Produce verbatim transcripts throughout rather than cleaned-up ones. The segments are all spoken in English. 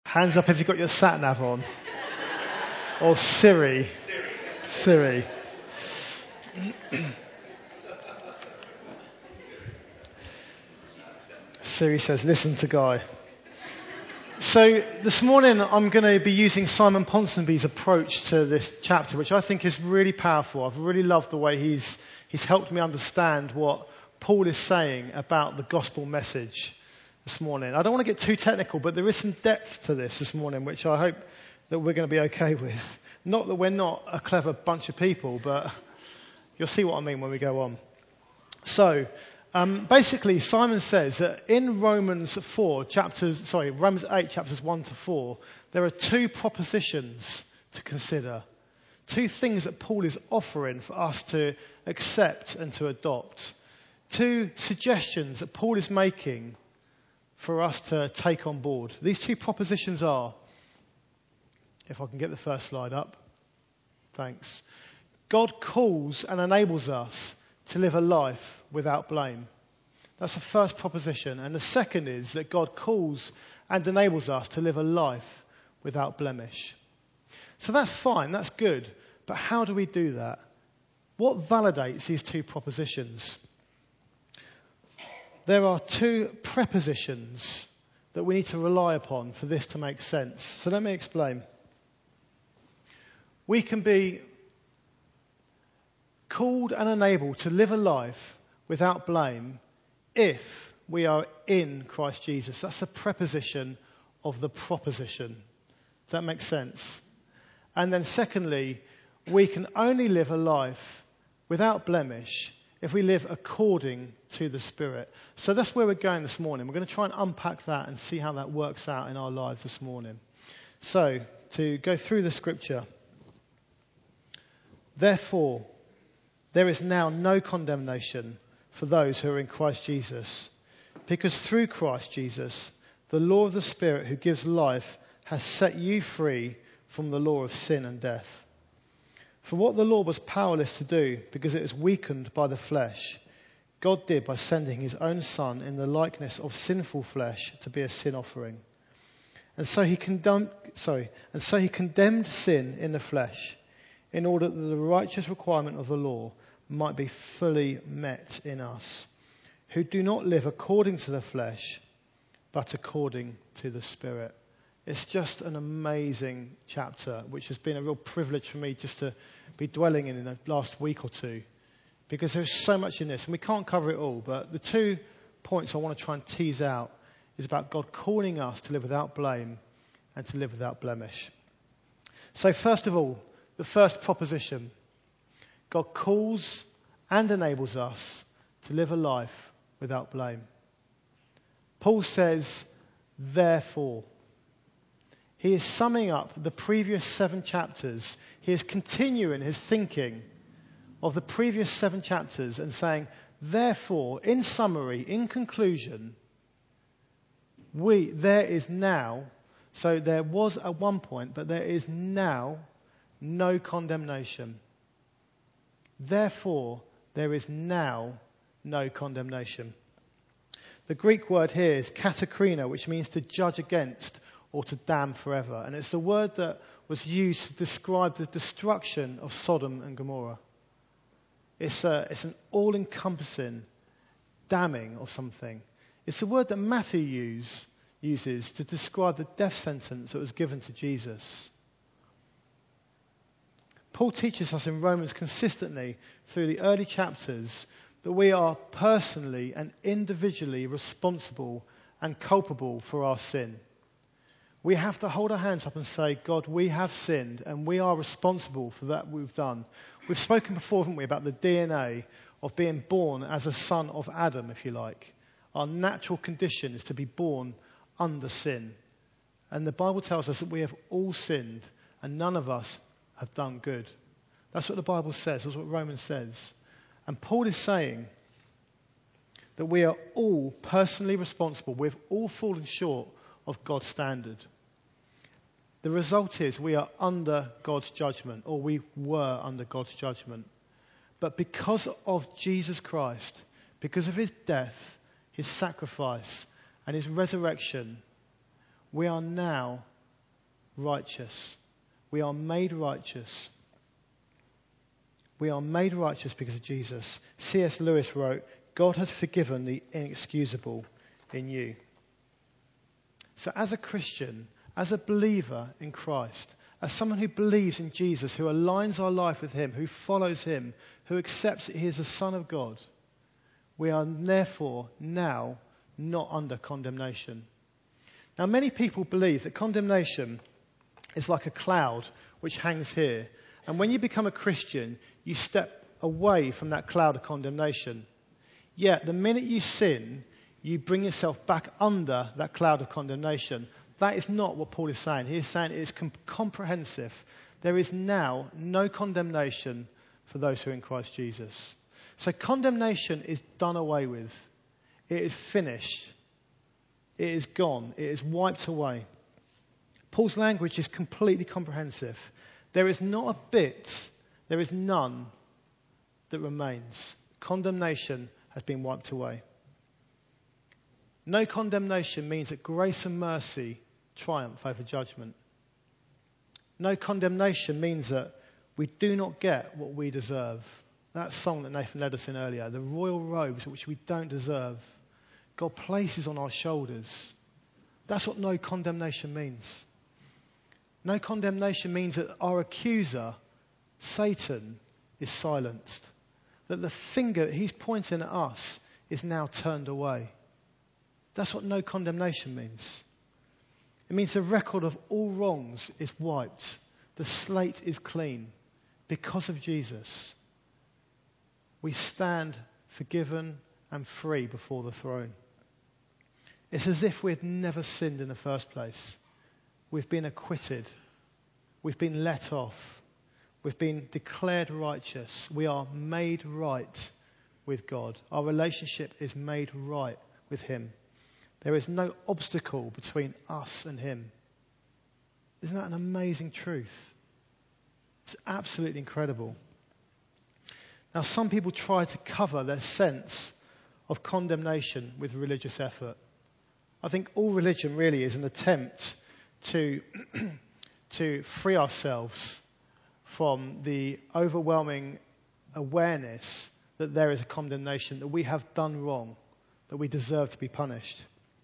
Hands up if you've got your sat nav on. Or Siri. Siri. Siri says, listen to Guy. So this morning I'm going to be using Simon Ponsonby's approach to this chapter, which I think is really powerful. I've really loved the way he's he's helped me understand what Paul is saying about the gospel message this morning. I don't want to get too technical, but there is some depth to this this morning, which I hope that we're going to be okay with. Not that we're not a clever bunch of people, but you'll see what I mean when we go on. So, um, basically, Simon says that in Romans four, chapters, sorry, Romans eight, chapters one to four, there are two propositions to consider. Two things that Paul is offering for us to accept and to adopt. Two suggestions that Paul is making for us to take on board. These two propositions are, if I can get the first slide up, thanks. God calls and enables us to live a life without blame. That's the first proposition. And the second is that God calls and enables us to live a life without blemish. So that's fine, that's good. But how do we do that? What validates these two propositions? There are two prepositions that we need to rely upon for this to make sense. So let me explain. We can be called and enabled to live a life without blame if we are in Christ Jesus. That's a preposition of the proposition. Does that make sense? And then secondly, we can only live a life without blemish if we live according to the Spirit. So that's where we're going this morning. We're going to try and unpack that and see how that works out in our lives this morning. So, to go through the scripture. Therefore, there is now no condemnation for those who are in Christ Jesus, because through Christ Jesus, the law of the Spirit who gives life has set you free from the law of sin and death. For what the law was powerless to do, because it was weakened by the flesh, God did by sending his own Son in the likeness of sinful flesh to be a sin offering. And so he condemned, sorry, and so he condemned sin in the flesh, in order that the righteous requirement of the law might be fully met in us, who do not live according to the flesh, but according to the Spirit. It's just an amazing chapter, which has been a real privilege for me just to be dwelling in in the last week or two, because there's so much in this, and we can't cover it all, but the two points I want to try and tease out is about God calling us to live without blame and to live without blemish. So first of all, the first proposition, God calls and enables us to live a life without blame. Paul says, therefore. He is summing up the previous seven chapters. He is continuing his thinking of the previous seven chapters and saying, therefore, in summary, in conclusion, we there is now, so there was at one point, but there is now no condemnation. Therefore, there is now no condemnation. The Greek word here is katakrino, which means to judge against or to damn forever. And it's the word that was used to describe the destruction of Sodom and Gomorrah. It's, a, it's an all-encompassing damning of something. It's the word that Matthew use, uses to describe the death sentence that was given to Jesus. Paul teaches us in Romans consistently through the early chapters that we are personally and individually responsible and culpable for our sin. We have to hold our hands up and say, God, we have sinned and we are responsible for that we've done. We've spoken before, haven't we, about the D N A of being born as a son of Adam, if you like. Our natural condition is to be born under sin. And the Bible tells us that we have all sinned and none of us have done good. That's what the Bible says. That's what Romans says. And Paul is saying that we are all personally responsible. We've all fallen short of God's standard. The result is we are under God's judgment, or we were under God's judgment. But because of Jesus Christ, because of his death, his sacrifice, and his resurrection, we are now righteous. We are made righteous. We are made righteous because of Jesus. C S Lewis wrote, God had forgiven the inexcusable in you. So as a Christian, as a believer in Christ, as someone who believes in Jesus, who aligns our life with him, who follows him, who accepts that he is the Son of God, we are therefore now not under condemnation. Now, many people believe that condemnation is like a cloud which hangs here. And when you become a Christian, you step away from that cloud of condemnation. Yet, the minute you sin, you bring yourself back under that cloud of condemnation. That is not what Paul is saying. He is saying it is com- comprehensive. There is now no condemnation for those who are in Christ Jesus. So condemnation is done away with. It is finished. It is gone. It is wiped away. Paul's language is completely comprehensive. There is not a bit, there is none that remains. Condemnation has been wiped away. No condemnation means that grace and mercy triumph over judgment. No condemnation means that we do not get what we deserve. That song that Nathan led us in earlier, the royal robes which we don't deserve, God places on our shoulders. That's what no condemnation means. No condemnation means that our accuser, Satan, is silenced. That the finger that he's pointing at us is now turned away. That's what no condemnation means. It means the record of all wrongs is wiped. The slate is clean. Because of Jesus, we stand forgiven and free before the throne. It's as if we'd never sinned in the first place. We've been acquitted. We've been let off. We've been declared righteous. We are made right with God. Our relationship is made right with him. There is no obstacle between us and him. Isn't that an amazing truth? It's absolutely incredible. Now, some people try to cover their sense of condemnation with religious effort. I think all religion really is an attempt to, to free ourselves from the overwhelming awareness that there is a condemnation, that we have done wrong, that we deserve to be punished.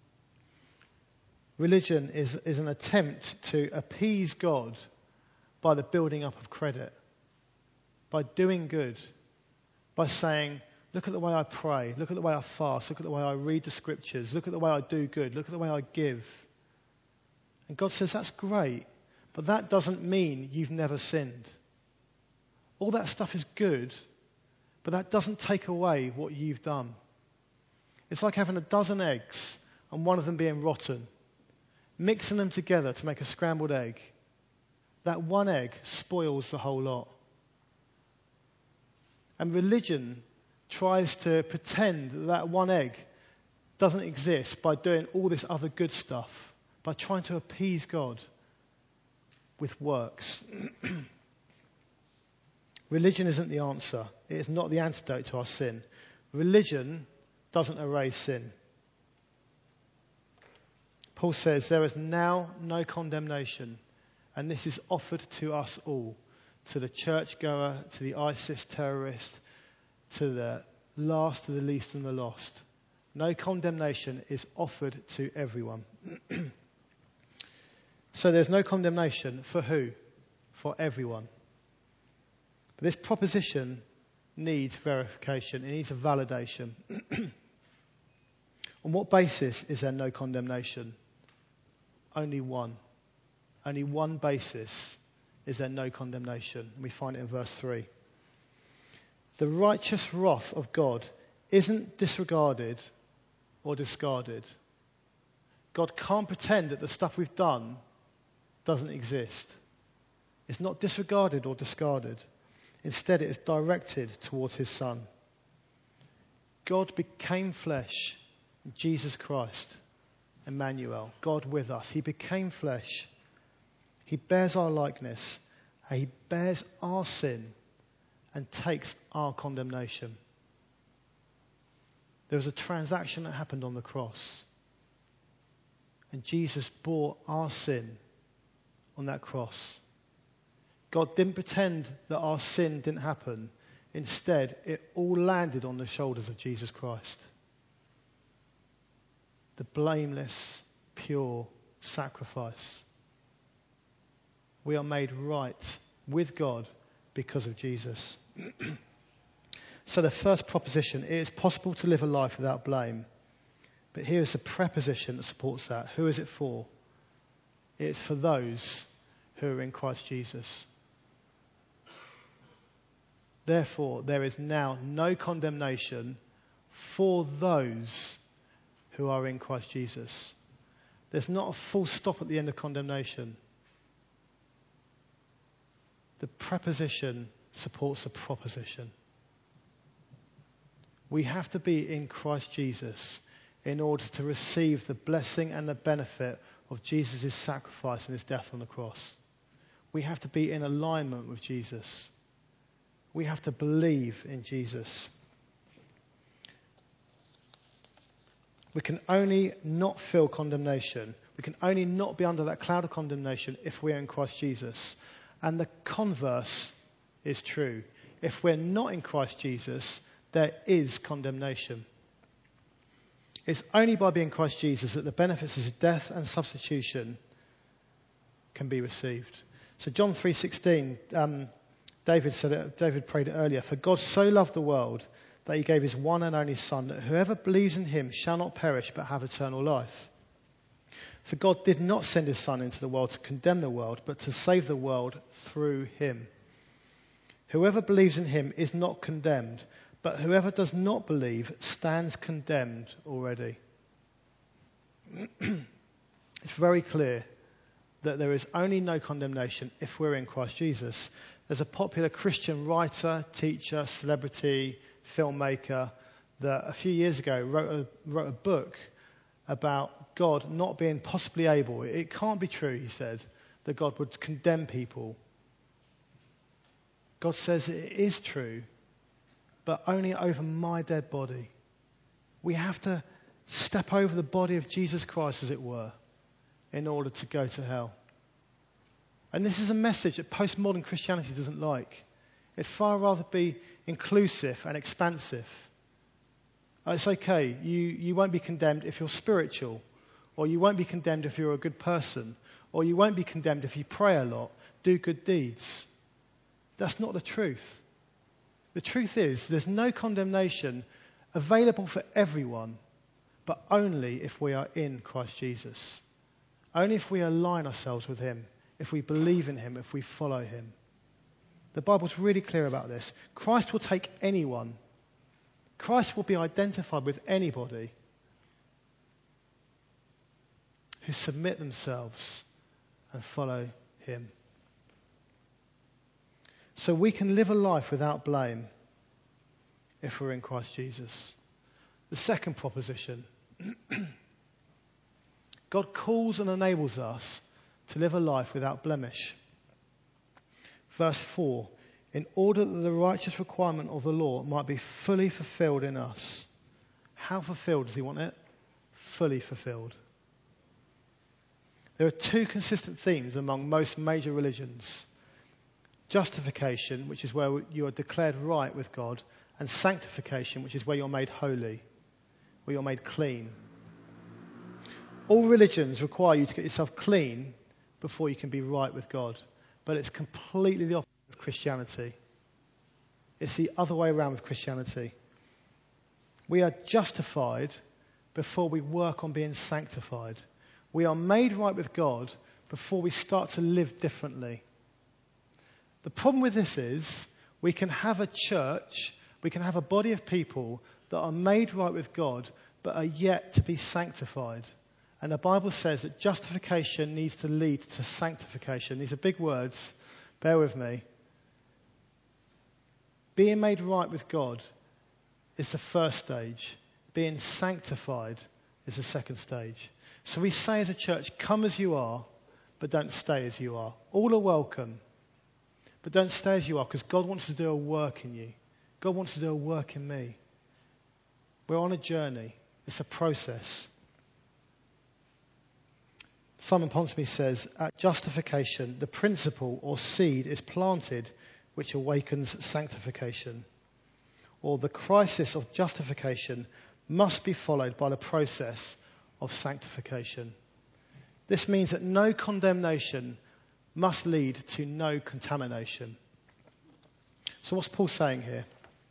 Religion is, is an attempt to appease God by the building up of credit, by doing good, by saying, look at the way I pray, look at the way I fast, look at the way I read the scriptures, look at the way I do good, look at the way I give. And God says, that's great, but that doesn't mean you've never sinned. All that stuff is good, but that doesn't take away what you've done. It's like having a dozen eggs and one of them being rotten, mixing them together to make a scrambled egg. That one egg spoils the whole lot. And religion tries to pretend that that one egg doesn't exist by doing all this other good stuff, by trying to appease God with works. Religion isn't the answer. It is not the antidote to our sin. Religion doesn't erase sin. Paul says there is now no condemnation, and this is offered to us all, to the churchgoer, to the ISIS terrorist, to the last, to the least and the lost. No condemnation is offered to everyone. So there's no condemnation for who? For everyone. But this proposition needs verification. It needs a validation. On what basis is there no condemnation? Only one. Only one basis is there no condemnation. And we find it in verse three. The righteous wrath of God isn't disregarded or discarded. God can't pretend that the stuff we've done doesn't exist. It's not disregarded or discarded. Instead, it is directed towards his Son. God became flesh, Jesus Christ, Emmanuel, God with us. He became flesh. He bears our likeness. And he bears our sin and takes our condemnation. There was a transaction that happened on the cross. And Jesus bore our sin on that cross. God didn't pretend that our sin didn't happen. Instead, it all landed on the shoulders of Jesus Christ. The blameless, pure sacrifice. We are made right with God because of Jesus. So the first proposition, it is possible to live a life without blame. But here is the preposition that supports that. Who is it for? It's for those who are in Christ Jesus. Therefore, there is now no condemnation for those who are in Christ Jesus. There's not a full stop at the end of condemnation. The preposition supports the proposition. We have to be in Christ Jesus in order to receive the blessing and the benefit of Jesus' sacrifice and his death on the cross. We have to be in alignment with Jesus. We have to believe in Jesus. We can only not feel condemnation. We can only not be under that cloud of condemnation if we're in Christ Jesus. And the converse is true. If we're not in Christ Jesus, there is condemnation. It's only by being Christ Jesus that the benefits of his death and substitution can be received. So John three sixteen, um, David said it, David prayed it earlier. For God so loved the world that he gave his one and only Son, that whoever believes in him shall not perish but have eternal life. For God did not send his Son into the world to condemn the world, but to save the world through him. Whoever believes in him is not condemned, but whoever does not believe stands condemned already. It's very clear that there is only no condemnation if we're in Christ Jesus. There's a popular Christian writer, teacher, celebrity, filmmaker that a few years ago wrote a, wrote a book about God not being possibly able. It can't be true, he said, that God would condemn people. God says it is true, but only over my dead body. We have to step over the body of Jesus Christ, as it were, in order to go to hell. And this is a message that postmodern Christianity doesn't like. It'd far rather be inclusive and expansive. It's okay, you, you won't be condemned if you're spiritual, or you won't be condemned if you're a good person, or you won't be condemned if you pray a lot, do good deeds. That's not the truth. The truth is, there's no condemnation available for everyone, but only if we are in Christ Jesus. Only if we align ourselves with him, if we believe in him, if we follow him. The Bible's really clear about this. Christ will take anyone. Christ will be identified with anybody who submit themselves and follow him. So we can live a life without blame if we're in Christ Jesus. The second proposition. God calls and enables us to live a life without blemish. Verse four. In order that the righteous requirement of the law might be fully fulfilled in us. How fulfilled does he want it? Fully fulfilled. There are two consistent themes among most major religions. Justification, which is where you are declared right with God, and sanctification, which is where you're made holy, where you're made clean. All religions require you to get yourself clean before you can be right with God. But it's completely the opposite of Christianity. It's the other way around with Christianity. We are justified before we work on being sanctified. We are made right with God before we start to live differently. The problem with this is we can have a church, we can have a body of people that are made right with God but are yet to be sanctified. And the Bible says that justification needs to lead to sanctification. These are big words. Bear with me. Being made right with God is the first stage. Being sanctified is the second stage. So we say as a church, come as you are, but don't stay as you are. All are welcome, but don't stay as you are, because God wants to do a work in you. God wants to do a work in me. We're on a journey. It's a process. Simon Ponsonby says, at justification, the principle or seed is planted which awakens sanctification. Or the crisis of justification must be followed by the process of sanctification. This means that no condemnation must lead to no contamination. So what's Paul saying here?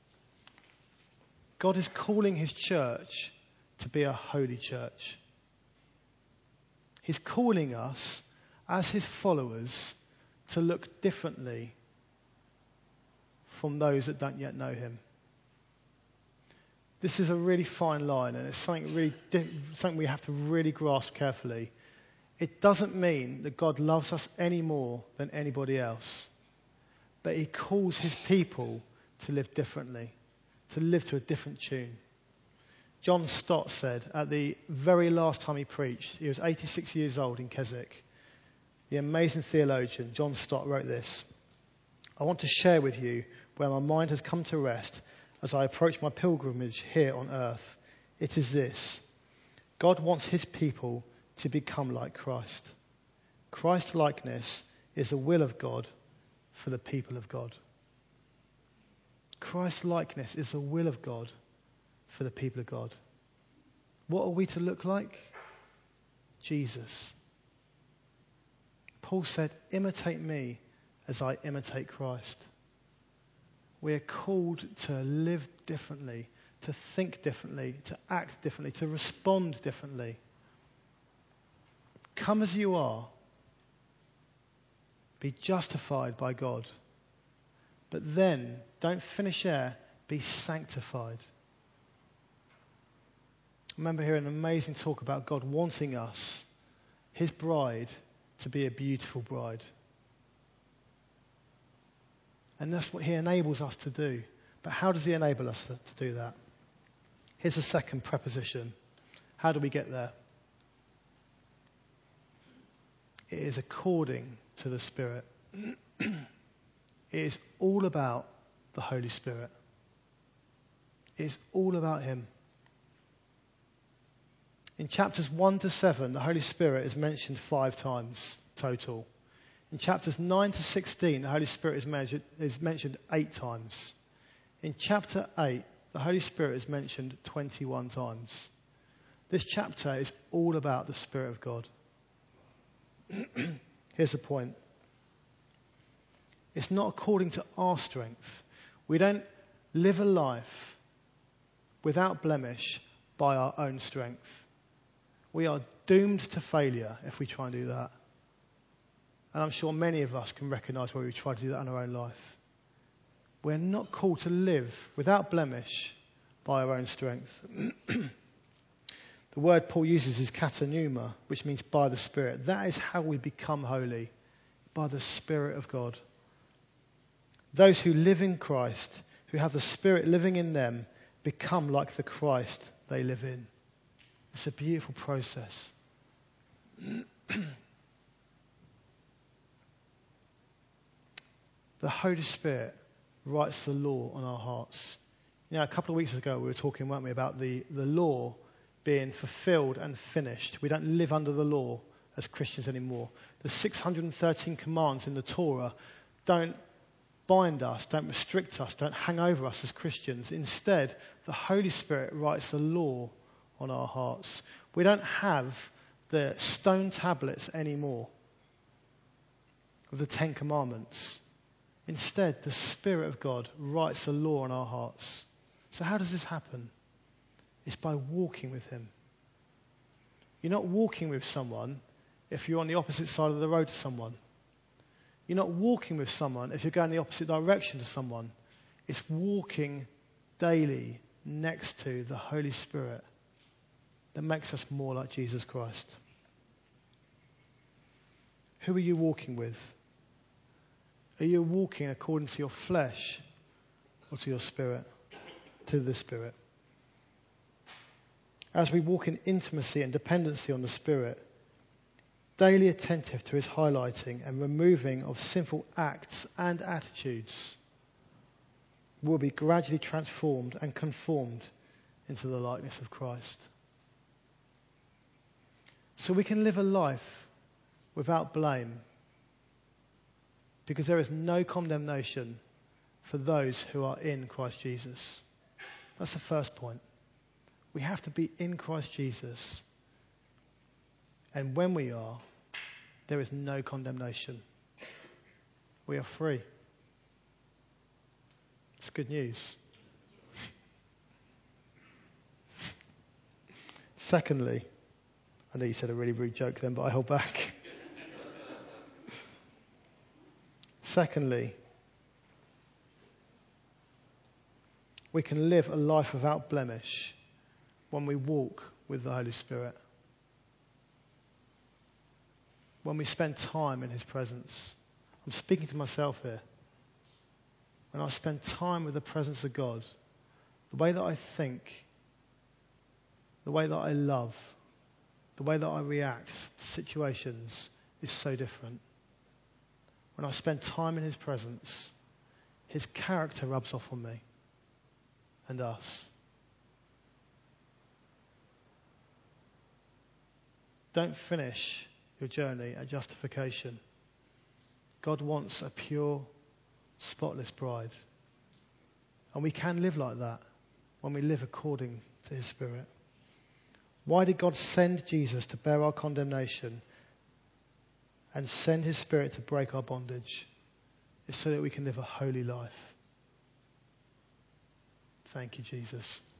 God is calling his church to be a holy church. He's calling us, as his followers, to look differently from those that don't yet know him. This is a really fine line, and it's something really something we have to really grasp carefully. It doesn't mean that God loves us any more than anybody else, but he calls his people to live differently, to live to a different tune. John Stott said at the very last time he preached, he was eighty-six years old in Keswick. The amazing theologian John Stott wrote this: I want to share with you where my mind has come to rest as I approach my pilgrimage here on earth. It is this: God wants his people to become like Christ. Christ-likeness is the will of God for the people of God. Christ-likeness is the will of God for the people of God. What are we to look like? Jesus. Paul said, imitate me as I imitate Christ. We are called to live differently, to think differently, to act differently, to respond differently. Come as you are. Be justified by God. But then, don't finish there, be sanctified. I remember hearing an amazing talk about God wanting us, his bride, to be a beautiful bride. And that's what he enables us to do. But how does he enable us to, to do that? Here's a second preposition. How do we get there? It is according to the Spirit. It is all about the Holy Spirit. It is all about him. In chapters one to seven, the Holy Spirit is mentioned five times total. In chapters nine to sixteen, the Holy Spirit is mentioned, is mentioned eight times. In chapter eight, the Holy Spirit is mentioned twenty-one times. This chapter is all about the Spirit of God. Here's the point. It's not according to our strength. We don't live a life without blemish by our own strength. We are doomed to failure if we try and do that. And I'm sure many of us can recognise where we try to do that in our own life. We're not called to live without blemish by our own strength. The word Paul uses is katanuma, which means by the Spirit. That is how we become holy, by the Spirit of God. Those who live in Christ, who have the Spirit living in them, become like the Christ they live in. It's a beautiful process. The Holy Spirit writes the law on our hearts. You know, a couple of weeks ago we were talking, weren't we, about the, the law being fulfilled and finished. We don't live under the law as Christians anymore. The six hundred thirteen commands in the Torah don't bind us, don't restrict us, don't hang over us as Christians. Instead, the Holy Spirit writes the law on our hearts. We don't have the stone tablets anymore of the Ten Commandments. Instead, the Spirit of God writes the law on our hearts. So how does this happen? It's by walking with him. You're not walking with someone if you're on the opposite side of the road to someone. You're not walking with someone if you're going the opposite direction to someone. It's walking daily next to the Holy Spirit that makes us more like Jesus Christ. Who are you walking with? Are you walking according to your flesh or to your spirit? To the Spirit. As we walk in intimacy and dependency on the Spirit, daily attentive to his highlighting and removing of sinful acts and attitudes, will be gradually transformed and conformed into the likeness of Christ. So we can live a life without blame, because there is no condemnation for those who are in Christ Jesus. That's the first point. We have to be in Christ Jesus. And when we are, there is no condemnation. We are free. It's good news. Secondly, I know you said a really rude joke then, but I hold back. Secondly, we can live a life without blemish when we walk with the Holy Spirit. When we spend time in his presence. I'm speaking to myself here. When I spend time with the presence of God, the way that I think, the way that I love, the way that I react to situations is so different. When I spend time in his presence, his character rubs off on me and us. Don't finish your journey at justification. God wants a pure, spotless bride. And we can live like that when we live according to his Spirit. Why did God send Jesus to bear our condemnation and send his Spirit to break our bondage? It's so that we can live a holy life. Thank you, Jesus.